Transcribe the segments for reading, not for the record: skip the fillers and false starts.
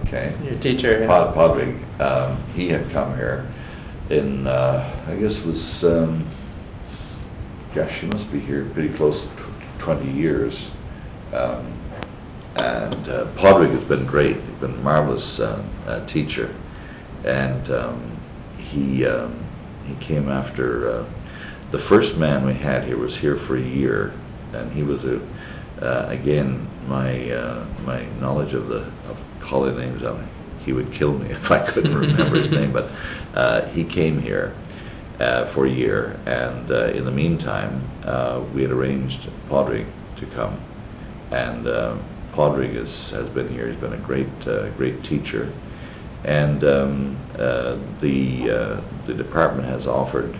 Okay. Your teacher. Yeah. Padraig, he had come here in, I guess it was, gosh, he must be here pretty close to 20 years. And Padraig has been great. He's been a marvelous teacher. And he came after, the first man we had here was here for a year. And he was, again, my knowledge of calling names, he would kill me if I couldn't remember his name. But he came here for a year. And in the meantime, we had arranged Padraig to come. And Padraig has been here. He's been a great teacher, and the department has offered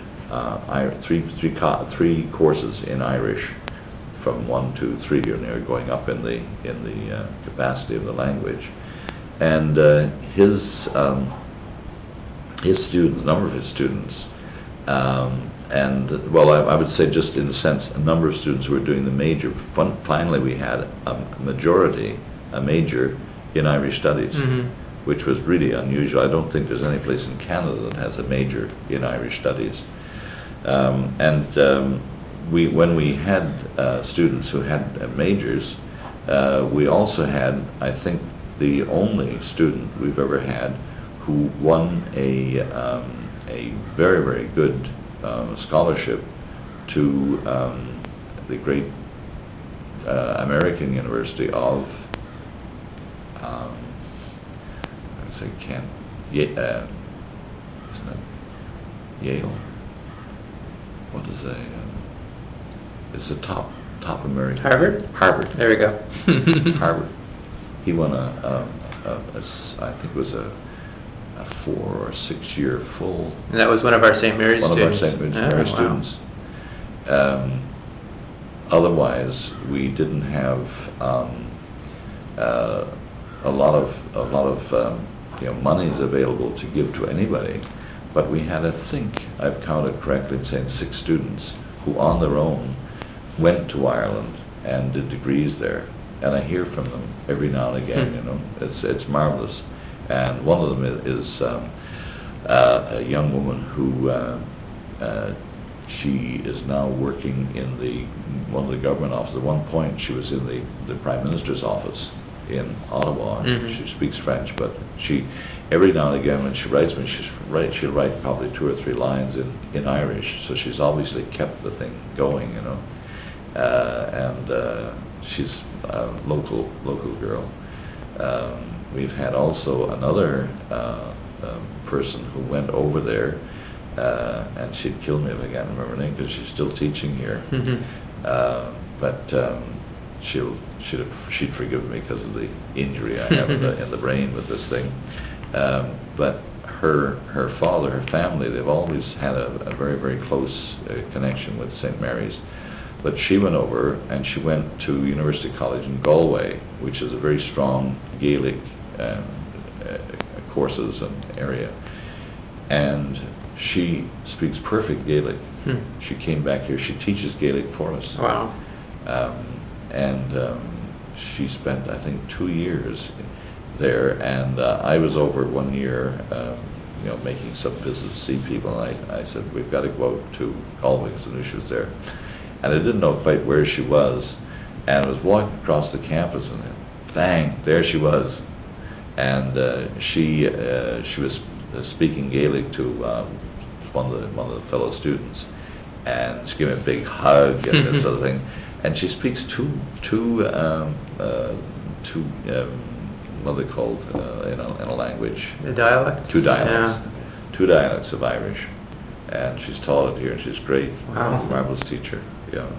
three courses in Irish, from 1 to 3, and they're going up in the capacity of the language, and his students, a number of his students. And well, I would say, just in a sense, a number of students who were doing the major. Finally, we had a major in Irish Studies, mm-hmm. which was really unusual. I don't think there's any place in Canada that has a major in Irish Studies. When we had students who had majors, we also had, I think, the only student we've ever had who won a very, very good scholarship to the great American University of, I'd say isn't it Yale? What is it's the top American. Harvard. There we go. Harvard. He won I think it was a 4 or 6 year full. And that was one of our St. Mary's students. One of our St. Mary's students. Otherwise, we didn't have a lot of monies available to give to anybody, but we had, I think I've counted correctly in saying, 6 students who on their own went to Ireland and did degrees there, and I hear from them every now and again. You know, it's marvelous. And one of them is a young woman who she is now working in one of the government offices. At one point, she was in the Prime Minister's office in Ottawa. Mm-hmm. She speaks French, but every now and again when she writes me, she'll write probably 2 or 3 lines in Irish. So she's obviously kept the thing going, you know. And she's a local girl. We've had also another person who went over there, and she'd kill me if I can't remember her name, because she's still teaching here. Mm-hmm. But she'd forgive me because of the injury I have in the brain with this thing. But her father, her family, they've always had a very, very close connection with St. Mary's. But she went over, and she went to University College in Galway, which is a very strong Gaelic courses and area. And she speaks perfect Gaelic. She came back here. She teaches Gaelic for us. Wow. She spent, I think, 2 years there. And I was over 1 year, making some visits, see people. And I said, we've got to go out to Galway, because I knew she was there. And I didn't know quite where she was. And I was walking across the campus, and bang, there she was. And she was speaking Gaelic to one of the fellow students, and she gave me a big hug and this sort of thing. And she speaks two what are they called in a language? The dialects. 2 dialects. Yeah. 2 dialects of Irish, and she's taught it here, and she's great. Wow. Marvelous teacher. Yeah.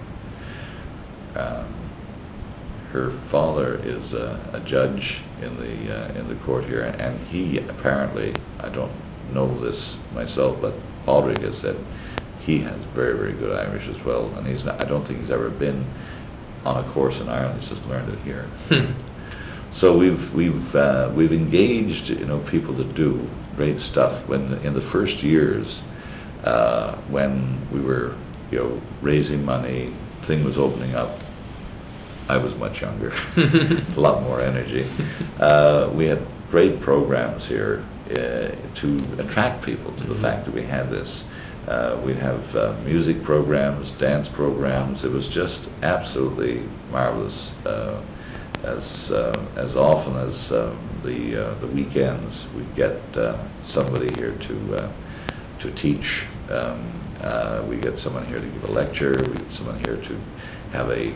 Her father is a judge in the court here, and he apparently, I don't know this myself, but Padraig has said he has very, very good Irish as well, and I don't think he's ever been on a course in Ireland. He's just learned it here. So we've engaged people to do great stuff. When in the first years, when we were raising money, thing was opening up. I was much younger, a lot more energy. We had great programs here to attract people to the fact that we had this. We'd have music programs, dance programs. It was just absolutely marvelous. As often as the weekends, we'd get somebody here to teach. We get someone here to give a lecture. We get someone here to have a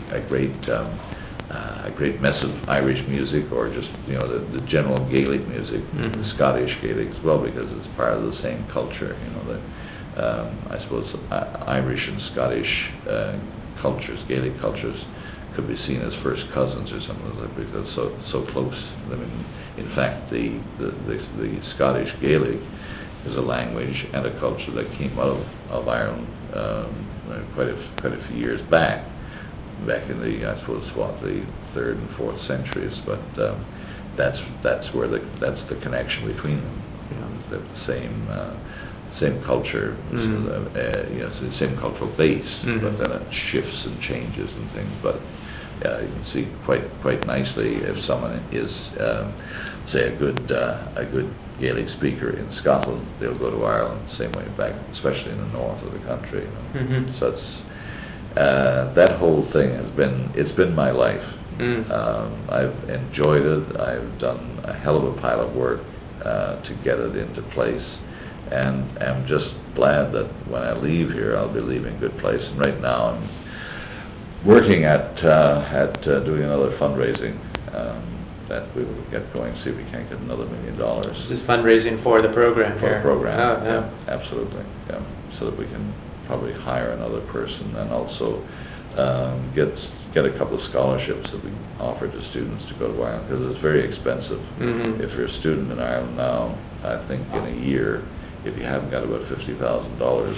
great mess of Irish music, or just the general Gaelic music, the Scottish Gaelic as well, because it's part of the same culture. I suppose Irish and Scottish cultures, Gaelic cultures, could be seen as first cousins or something like that, because so close. I mean, in fact, the Scottish Gaelic is a language and a culture that came out of Ireland quite a few years back in the, I suppose, the 3rd and 4th centuries. But that's the connection between them. The same culture, it's the same cultural base, but then it shifts and changes and things. But you can see quite nicely if someone is, say, a good Gaelic speaker in Scotland, they'll go to Ireland. Same way back, especially in the north of the country. So it's that whole thing it's been my life. I've enjoyed it. I've done a hell of a pile of work to get it into place. And I'm just glad that when I leave here, I'll be leaving a good place. And right now, I'm working at doing another fundraising that we will get going. See if we can't get another $1 million. This is fundraising for the program. For here. the program, Oh, yeah, absolutely, yeah. So that we can probably hire another person, and also get a couple of scholarships that we offer to students to go to Ireland, because it's very expensive. If you're a student in Ireland now, I think in a year, if you haven't got about $50,000,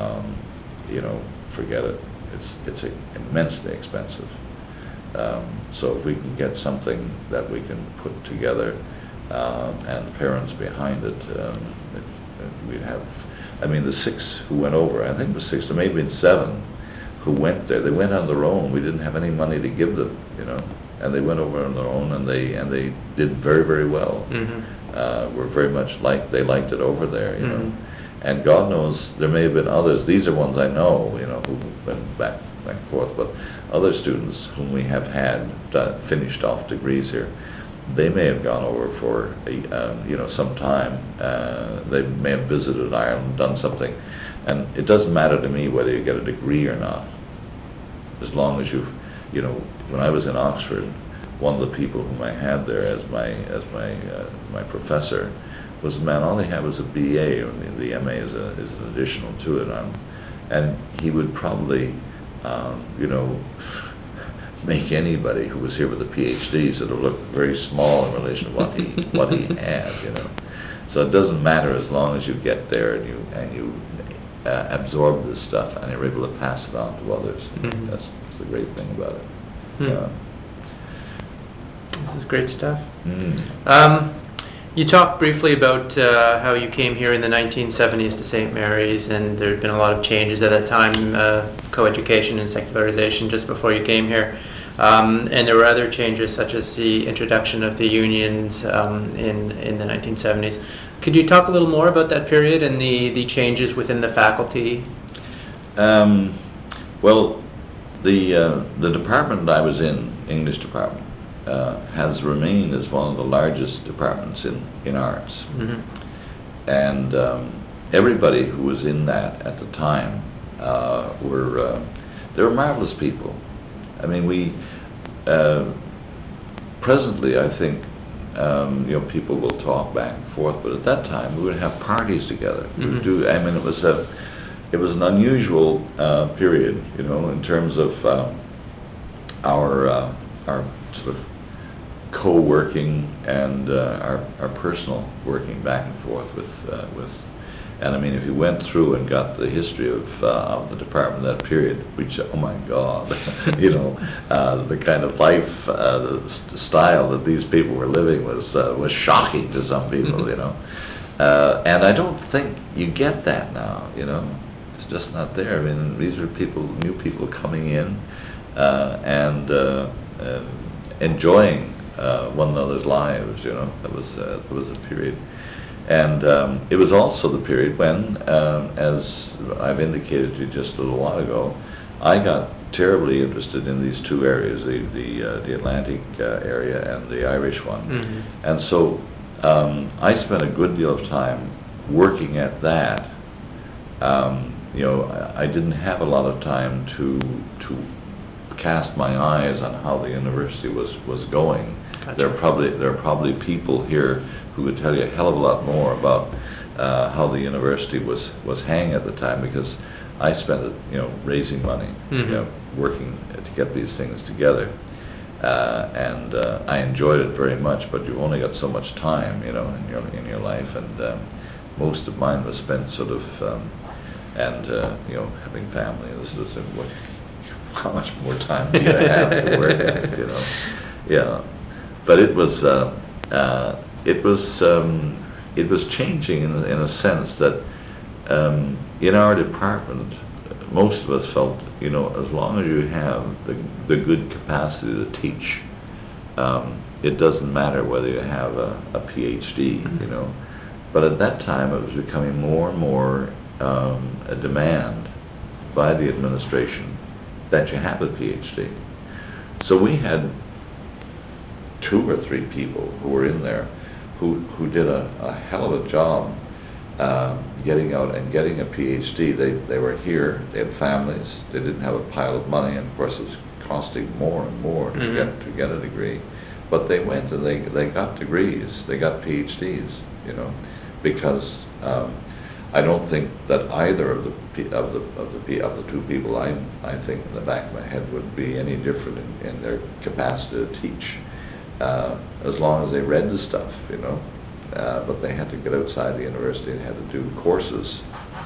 forget it. It's immensely expensive. So if we can get something that we can put together, and parents behind it, we'd have. I mean, the 6 who went over, I think it was 6, or maybe 7, who went there. They went on their own. We didn't have any money to give them, and they went over on their own, and they did very, very well. Were very much they liked it over there, And God knows there may have been others. These are ones I know, who've been back and forth. But other students whom we have had finished off degrees here, they may have gone over for some time. They may have visited Ireland, done something, and it doesn't matter to me whether you get a degree or not, as long as you've, when I was in Oxford, one of the people whom I had there as my professor was a man. All he had was a BA, or the MA is an additional to it, and he would probably, make anybody who was here with a PhD sort of look very small in relation to what he had, So it doesn't matter as long as you get there and you absorb this stuff and you're able to pass it on to others. That's the great thing about it. This is great stuff. You talked briefly about how you came here in the 1970s to St. Mary's, and there had been a lot of changes at that time, coeducation and secularization just before you came here. And there were other changes, such as the introduction of the unions in the 1970s. Could you talk a little more about that period and the changes within the faculty? Well, the department I was in, English department, has remained as one of the largest departments in arts. And everybody who was in that at the time they were marvelous people. I mean, we presently, I think, people will talk back and forth, but at that time we would have parties together. We'd do. I mean, it was an unusual period, in terms of our sort of co-working and our personal working back and forth with. And I mean, if you went through and got the history of the department that period, which, oh my God, the kind of life, the style that these people were living was shocking to some people, And I don't think you get that now, It's just not there. I mean, these are new people coming in and enjoying one another's lives. You know, that was a period, and it was also the period when, as I've indicated to you just a little while ago, I got terribly interested in these two areas, the Atlantic area and the Irish one, and so I spent a good deal of time working at that. You know, I didn't have a lot of time to cast my eyes on how the university was going. Gotcha. There are probably people here who could tell you a hell of a lot more about how the university was hanging at the time, because I spent it, you know, raising money, you know, working to get these things together, and I enjoyed it very much. But you've only got so much time, you know, in your life, and most of mine was spent sort of. You know, having family, this was how much more time do you have to work at, you know? Yeah, but it was changing in a sense that in our department, most of us felt, you know, as long as you have the good capacity to teach, it doesn't matter whether you have a PhD, you know. But at that time, it was becoming more and more a demand by the administration that you have a PhD. So we had 2 or 3 people who were in there who did a hell of a job getting out and getting a PhD. They were here, they had families, they didn't have a pile of money, and of course it was costing more and more to get a degree. But they went and they got degrees, they got PhDs, you know, because I don't think that either of the 2 people I think in the back of my head would be any different in their capacity to teach, as long as they read the stuff, you know. But they had to get outside the university and had to do courses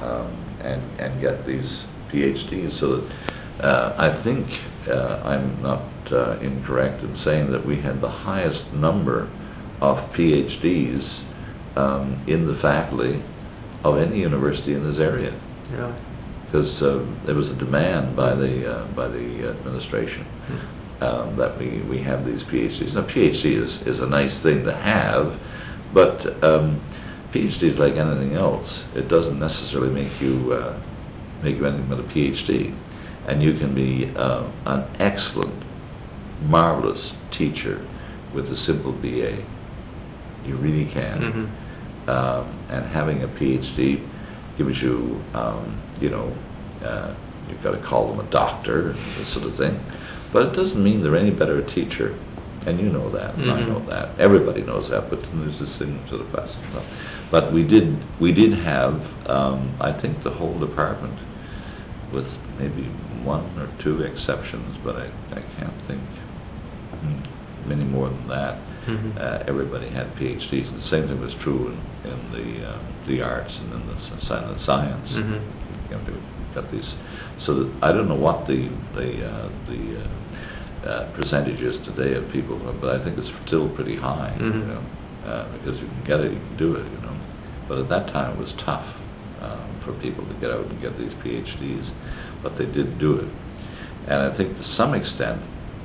and get these PhDs. So that I think I'm not incorrect in saying that we had the highest number of PhDs in the faculty of any university in this area. Yeah. Because there was a demand by the administration that we have these PhDs. Now, PhD is a nice thing to have, but PhD is like anything else. It doesn't necessarily make you anything but a PhD, and you can be an excellent, marvelous teacher with a simple BA. You really can. And having a PhD gives you, you know, you've got to call them a doctor, that sort of thing. But it doesn't mean they're any better a teacher. And you know that, and I know that. Everybody knows that, but there's this thing sort of fast. But we did have, I think, the whole department, with maybe 1 or 2 exceptions, but I can't think many more than that. Everybody had PhDs. The same thing was true in the arts and in the science. You know, they got these. So that, I don't know what the percentage is today of people, but I think it's still pretty high. You know, because you can get it, you can do it. You know, but at that time it was tough for people to get out and get these PhDs, but they did do it. And I think to some extent,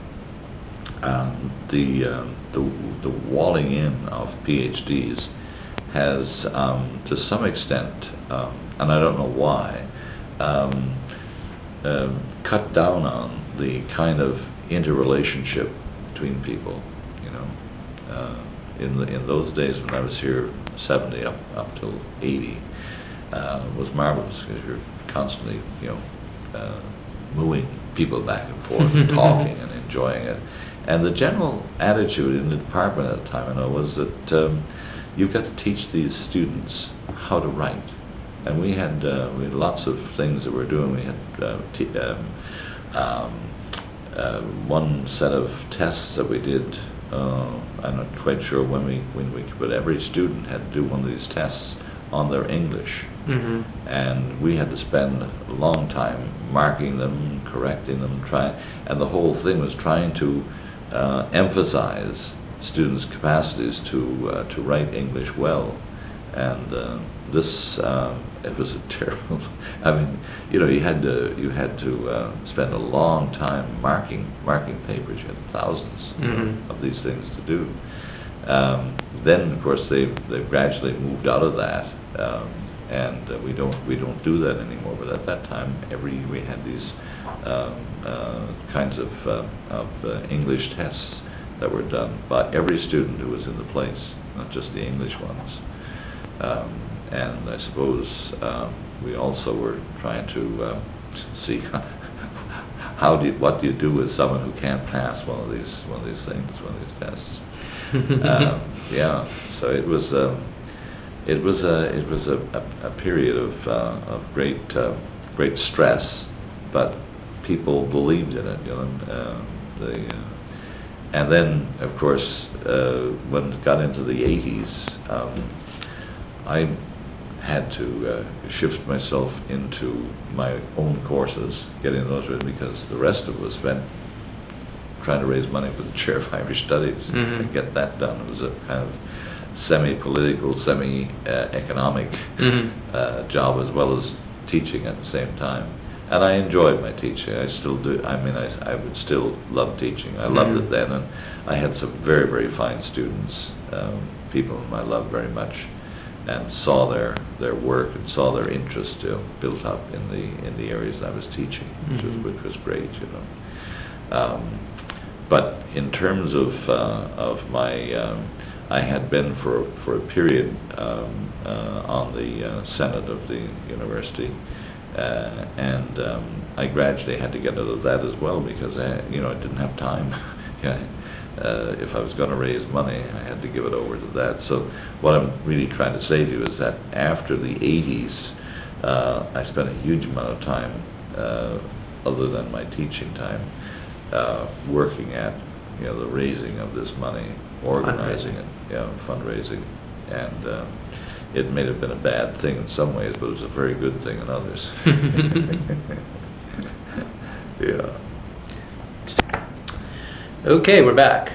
the walling in of PhDs has, to some extent, and I don't know why, cut down on the kind of interrelationship between people. You know, in those days when I was here, 70 up till 80, was marvelous, because you're constantly, you know, moving people back and forth, and talking and enjoying it. And the general attitude in the department at the time, I know, was that you've got to teach these students how to write. And we had lots of things that we were doing. We had one set of tests that we did. I'm not quite sure when we, but every student had to do one of these tests on their English. And we had to spend a long time marking them, correcting them, and the whole thing was trying to emphasize students' capacities to write English well. and this it was a terrible. I mean, you had to spend a long time marking papers. You had thousands of these things to do. Then, of course, they've gradually moved out of that, and we don't do that anymore. But at that time, we had these kinds of English tests that were done by every student who was in the place, not just the English ones. And I suppose we also were trying to see what do you do with someone who can't pass one of these tests. Yeah, so it was a period of great stress, but people believed in it, and then, of course, when it got into the 80s, I had to shift myself into my own courses, getting those ready, because the rest of it was spent trying to raise money for the Chair of Irish Studies to get that done. It was a kind of semi-political, semi-economic job, as well as teaching at the same time. And I enjoyed my teaching. I still do. I mean, I would still love teaching. I loved it then, and I had some very, very fine students, people whom I loved very much, and saw their work and saw their interest built up in the areas I was teaching, which was great, But in terms of my, I had been for a period on the Senate of the university, and I gradually had to get out of that as well, because I didn't have time. If I was going to raise money, I had to give it over to that. So what I'm really trying to say to you is that after the 80s, I spent a huge amount of time, other than my teaching time, working at the raising of this money, organizing it, fundraising, and it may have been a bad thing in some ways, but it was a very good thing in others. Yeah. Okay, we're back.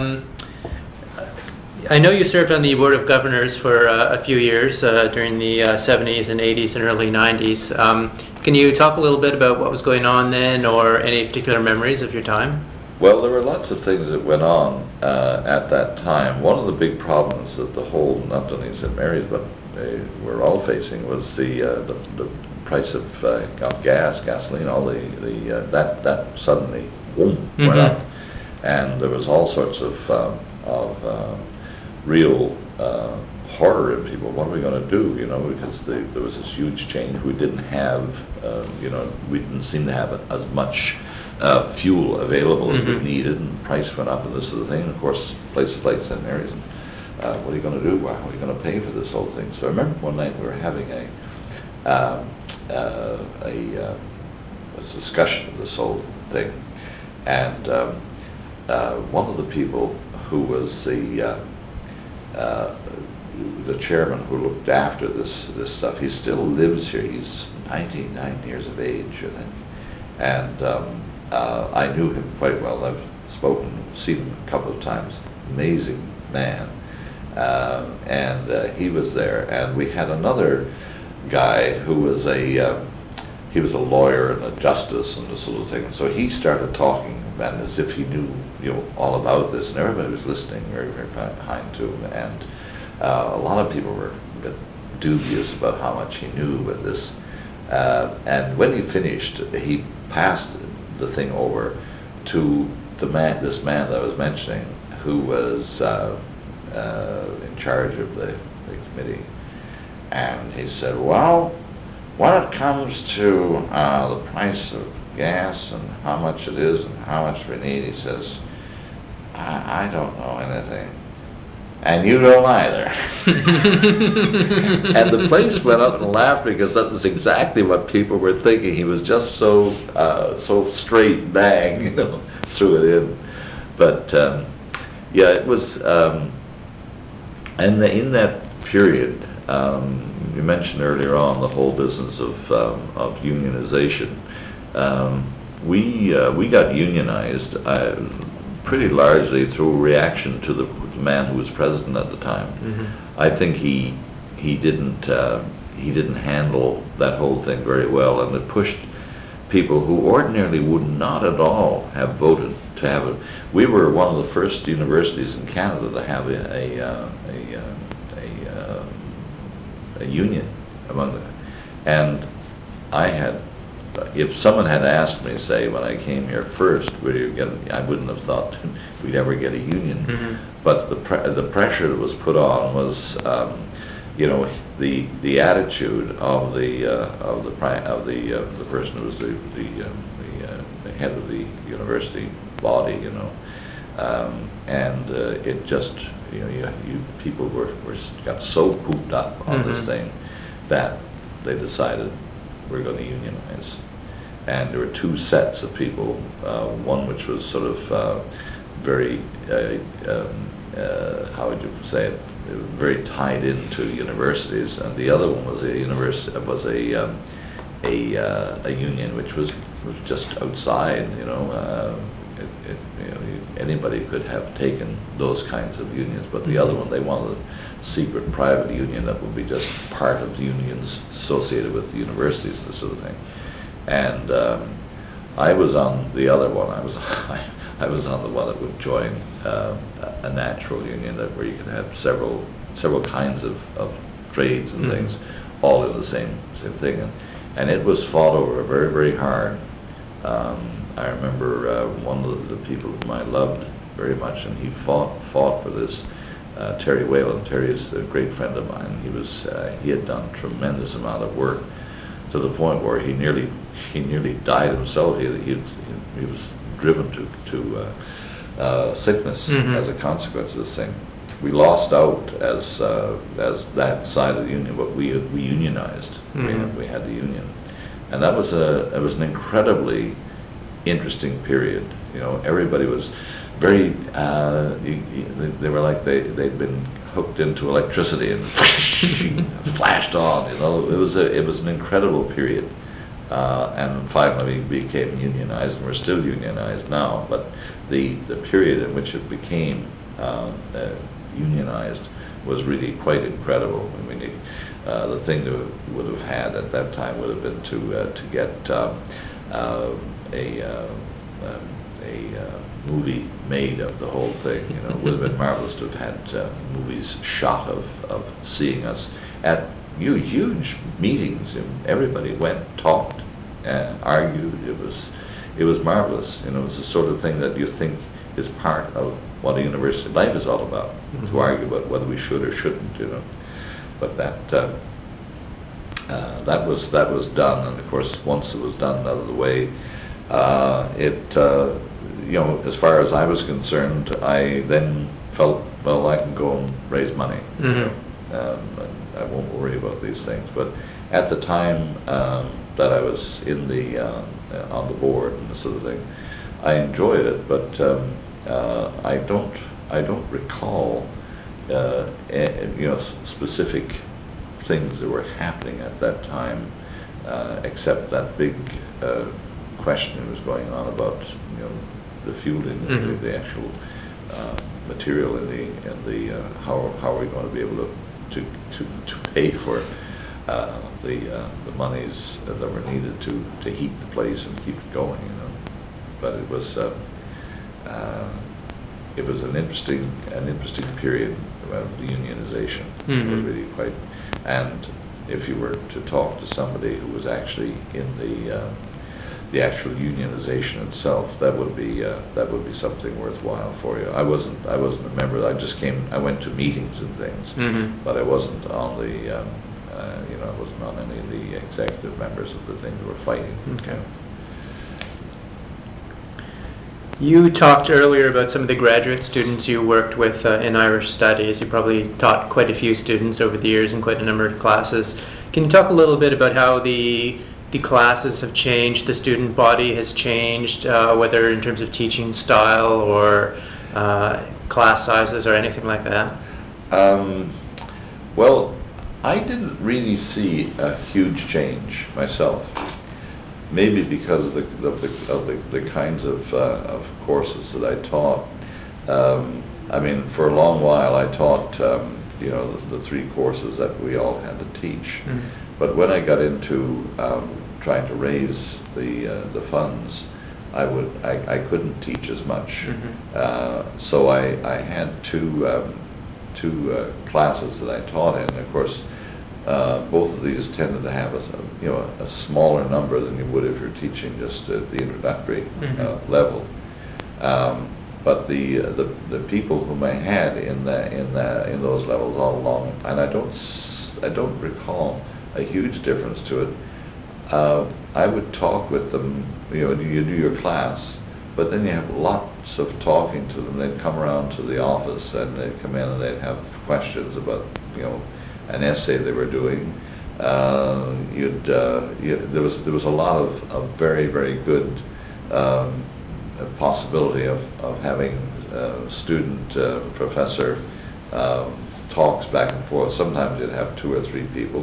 I know you served on the Board of Governors for a few years during the 70s and 80s and early 90s. Can you talk a little bit about what was going on then, or any particular memories of your time? Well, there were lots of things that went on at that time. One of the big problems that the whole, not only St. Mary's, but we're all facing, was the price of gas, gasoline, all that suddenly boom, went up, and there was all sorts of real horror in people. What are we going to do? Because there was this huge change. We didn't have, we didn't seem to have as much fuel available as we needed, and the price went up and this sort of thing. And of course, places like St. Mary's, what are you going to do? How are you going to pay for this whole thing? So I remember one night we were having a discussion of this whole thing, and one of the people who was the chairman who looked after this stuff, he still lives here. He's 99 years of age, I think, and I knew him quite well. I've seen him a couple of times. Amazing man, and he was there. And we had another guy who was he was a lawyer and a justice and this sort of thing. So he started talking, and as if he knew all about this, and everybody was listening very, very kind to him. And a lot of people were a bit dubious about how much he knew about this. And when he finished, he passed the thing over to this man that I was mentioning, who was in charge of the committee. And he said, well, when it comes to the price of gas and how much it is and how much we need, he says, I don't know anything. And you don't either. And the place went up and laughed, because that was exactly what people were thinking. He was just so straight, bang, threw it in. But yeah, it was, and in that period, you mentioned earlier on the whole business of unionization. We got unionized pretty largely through a reaction to the man who was president at the time. I think he he didn't handle that whole thing very well, and it pushed people who ordinarily would not at all have voted to have it. We were one of the first universities in Canada to have a union among them, and I had. If someone had asked me, say, when I came here first, I wouldn't have thought we'd ever get a union. Mm-hmm. But the pressure that was put on was, the attitude of the person who was the head of the university body, and it just, people got so pooped up on this thing that they decided we're going to unionize. And there were two sets of people, one which was sort of very, how would you say it, very tied into universities, and the other one was a union which was just outside. Anybody could have taken those kinds of unions, but the other one, they wanted a secret private union that would be just part of the unions associated with the universities and this sort of thing. And I was on the other one. I was on the one that would join a natural union, where you could have several kinds of trades and things, all in the same thing, and it was fought over very, very hard. I remember one of the people whom I loved very much, and he fought for this. Terry Whalen. Terry is a great friend of mine. He had done a tremendous amount of work, to the point where he nearly died himself. He was driven to sickness as a consequence of this thing. We lost out as that side of the union, but we unionized. We had the union, and it was an incredibly interesting period. Everybody was very. They were like they'd been hooked into electricity and flashed on. It was an incredible period, and finally we became unionized, and we're still unionized now. But the period in which it became unionized was really quite incredible. I mean, the thing that would have had at that time would have been to get a movie made of the whole thing. It would have been marvelous to have had movies shot of seeing us at huge meetings, and everybody went, talked, argued. It was marvelous. It was the sort of thing that you think is part of what a university life is all about, to argue about whether we should or shouldn't. But that was done, and of course, once it was done out of the way, as far as I was concerned, I then felt, well, I can go and raise money. And I won't worry about these things. But at the time that I was in on the board and this sort of thing, I enjoyed it, but I don't recall specific things that were happening at that time, except that big question that was going on about the fueling, the actual material, and the how are we going to be able to pay for the monies that were needed to heat the place and keep it going. But it was an interesting period about the unionization. It was really quite. And if you were to talk to somebody who was actually in the actual unionization itself, that would be something worthwhile for you. I wasn't a member. I went to meetings and things, but I wasn't on I wasn't on any of the executive members of the thing that were fighting. Okay. You talked earlier about some of the graduate students you worked with in Irish studies. You probably taught quite a few students over the years in quite a number of classes. Can you talk a little bit about how the classes have changed, the student body has changed, whether in terms of teaching style or class sizes or anything like that? Well, I didn't really see a huge change myself. Maybe because of the kinds of courses that I taught. I mean, for a long while I taught you know, the three courses that we all had to teach. Mhm. But when I got into trying to raise the funds, I couldn't teach as much. So I had two classes that I taught in. Of course, both of these tended to have a smaller number than you would if you're teaching just at the introductory level. But the people whom I had in those levels all along, and I don't recall a huge difference to it. I would talk with them. You know, you do your class, but then you have lots of talking to them. They'd come around to the office and they'd come in and they'd have questions about, you know, an essay they were doing. There was a lot of very, very good possibility of having student professor talks back and forth. Sometimes you'd have 2 or 3 people.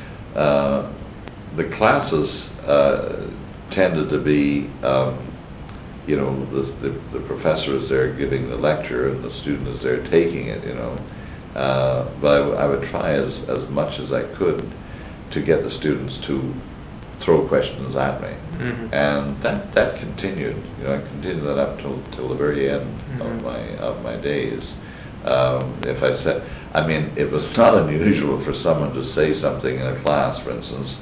The classes tended to be, you know, the professor is there giving the lecture and the student is there taking it, you know. But I would try as much as I could to get the students to throw questions at me. And that continued. You know, I continued that up till the very end of my days. If I said, I mean, it was not unusual for someone to say something in a class, for instance,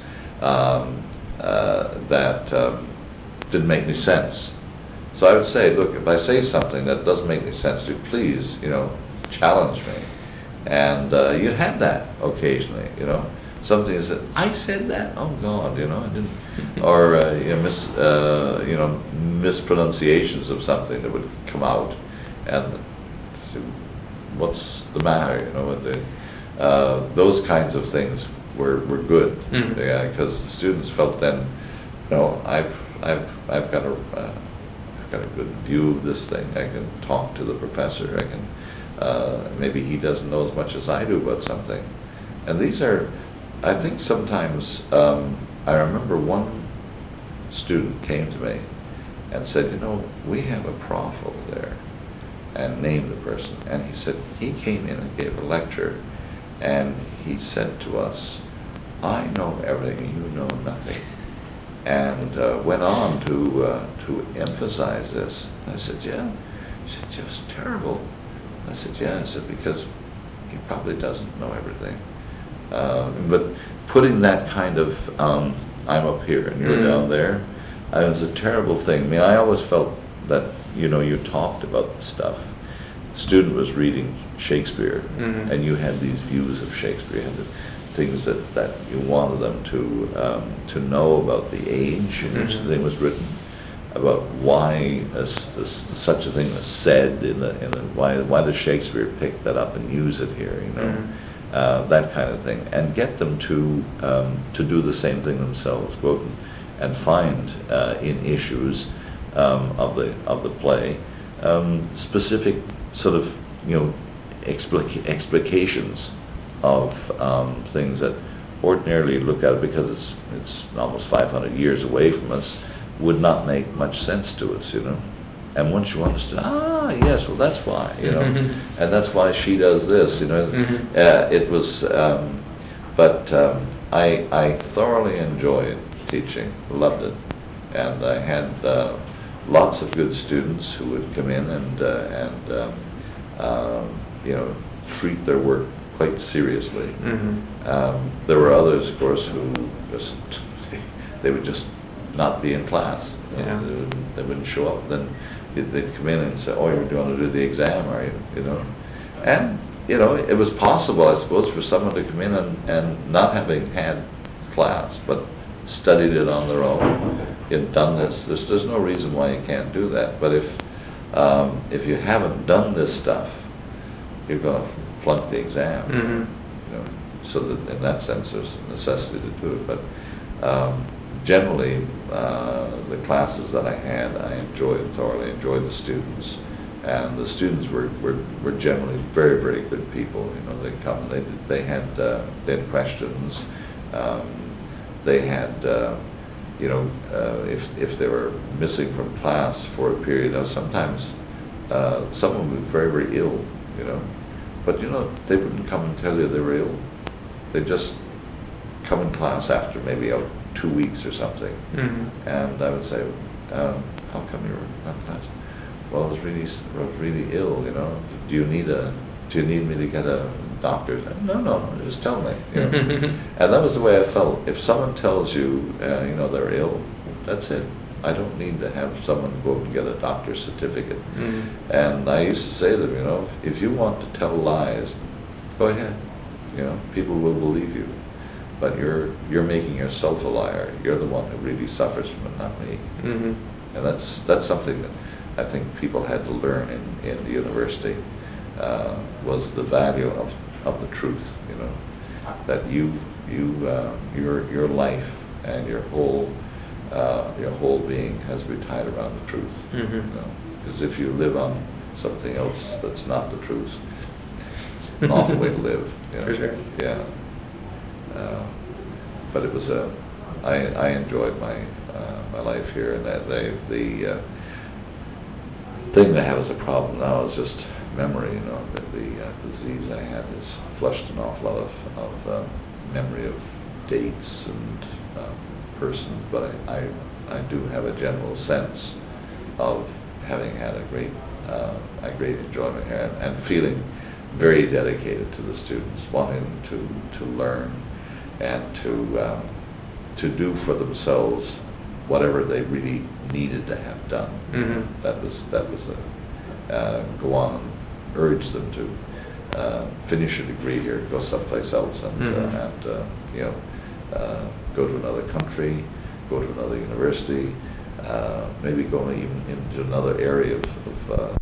that didn't make any sense. So I would say, look, if I say something that doesn't make any sense, do please, you know, challenge me. And you had that occasionally, you know. Something that said, I said that? Oh God, you know, I didn't. Or you know, mispronunciations of something that would come out, and so, what's the matter? You know, those kinds of things were good, because the students felt then, you know, I've got a good view of this thing. I can talk to the professor. I can maybe he doesn't know as much as I do about something, and these are. I think sometimes, I remember one student came to me and said, you know, we have a prof over there, and named the person. And he said, he came in and gave a lecture, and he said to us, I know everything, you know nothing. And went on to emphasize this. I said, yeah. She said, just terrible. I said, yeah. I said, because he probably doesn't know everything. But putting that kind of, I'm up here and you're down there, it was a terrible thing. I mean, I always felt that, you know, you talked about the stuff. The student was reading Shakespeare, and you had these views of Shakespeare, and the things that you wanted them to know about the age in which the thing was written, about why such a thing was said, why does Shakespeare pick that up and use it here, you know. That kind of thing, and get them to do the same thing themselves, go and find in issues of the play specific sort of, you know, explications of things that ordinarily look at it, because it's almost 500 years away from us, would not make much sense to us, you know. And once you understood, yes, well, that's why, you know, and that's why she does this, you know. It was, but I thoroughly enjoyed teaching, loved it, and I had lots of good students who would come in and you know, treat their work quite seriously. There were others, of course, who just they would just not be in class. You know, they wouldn't show up. Then they'd come in and say, "Oh, you're going to do the exam, are you?" You know, and you know, it was possible, I suppose, for someone to come in and not having had class, but studied it on their own, and done this. There's no reason why you can't do that. But if you haven't done this stuff, you're going to flunk the exam. You know, so that in that sense, there's a necessity to do it. But generally, the classes that I had, I enjoyed thoroughly. Enjoyed the students, and the students were generally very, very good people. You know, they come, they had questions. They had, you know, if they were missing from class for a period, sometimes someone was very, very ill, you know, But you know, they wouldn't come and tell you they were ill. They'd just come in class after maybe out 2 weeks or something, and I would say, how come you were in class? Well, I was really ill, you know. Do you need me to get a doctor? No, just tell me. You know? And that was the way I felt. If someone tells you, you know, they're ill, that's it. I don't need to have someone go and get a doctor's certificate. And I used to say to them, you know, if you want to tell lies, go ahead. You know, people will believe you. But you're making yourself a liar. You're the one who really suffers from it, not me. And that's something that I think people had to learn in the university, was the value of the truth. You know, that your life and your whole being has to be tied around the truth. You know, because if you live on something else that's not the truth, it's an awful way to live. You know? For sure. Yeah. But it was I enjoyed my life here, and that the thing I have as a problem now is just memory. You know, that the disease I had has flushed an awful lot of memory of dates and persons, but I do have a general sense of having had a great enjoyment here, and feeling very dedicated to the students, wanting to learn and to do for themselves whatever they really needed to have done. That was go on and urge them to finish a degree here, go someplace else, and you know, go to another country, go to another university, maybe go even into another area of